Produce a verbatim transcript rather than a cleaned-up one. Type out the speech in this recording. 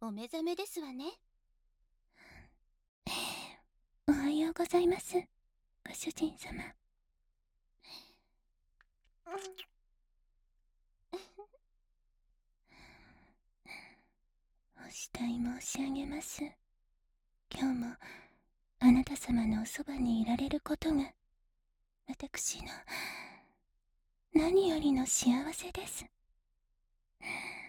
お目覚めですわね。 おはようございます、ご主人様。お慕い申し上げます。今日もあなた様のおそばにいられることが私の何よりの幸せです。